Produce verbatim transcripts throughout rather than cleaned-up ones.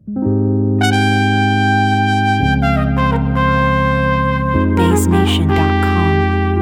Bass Nation dot com.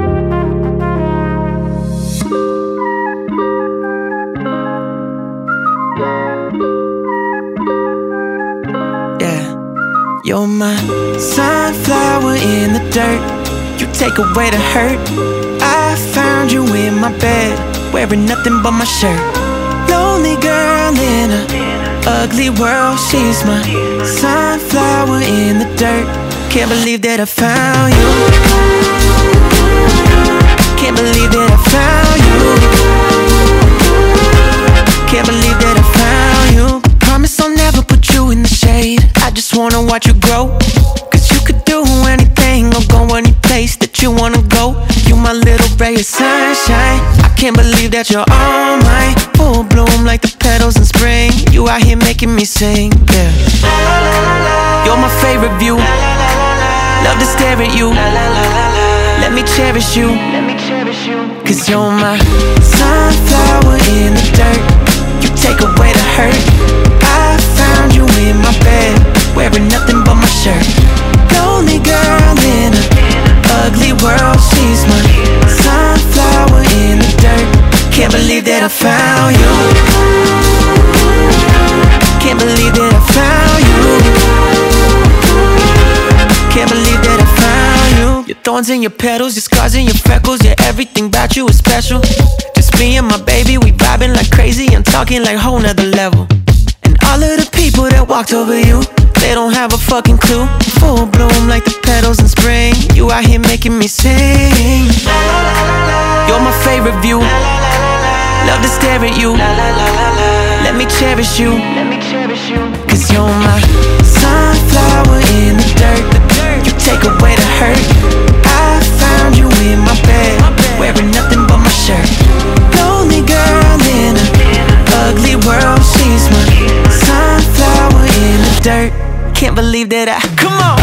Yeah, you're my sunflower in the dirt. You take away the hurt. I found you in my bed, wearing nothing but my shirt. Lonely girl in a ugly world. She's my sunflower in the dirt. Can't believe that I found you. Can't believe that I found you. Can't believe that I found you. Promise I'll never put you in the shade. I just wanna watch you grow. Cause you could do anything or go any place that you wanna go. You my little ray of sunshine. I can't believe that you're all mine. Full bloom like the petals in spring. You out here making me sing, yeah. You're my favorite view. Love to stare at you. Let me cherish you. Cause you're my sunflower in the dirt. You take away the hurt. I found you in my bed, wearing nothing but my shirt. Lonely girl in a ugly world. She's my sunflower in the dirt. Can't believe that I found you. Can't believe that I found you. Can't believe that I found you. Your thorns and your petals, your scars and your freckles. Yeah, everything about you is special. Just me and my baby, we vibing like crazy. I'm talking like whole nother level. And all of the people that walked over you, they don't have a fucking clue. Full bloom like the petals in spring. You out here making me sing. You're my favorite view. Love to stare at you. Let me cherish you. Cause you're my sunflower in the dirt. You take away the hurt. I found you in my bed, wearing nothing but my shirt. Lonely girl in a ugly world. She's my sunflower in the dirt. Can't believe that I, come on.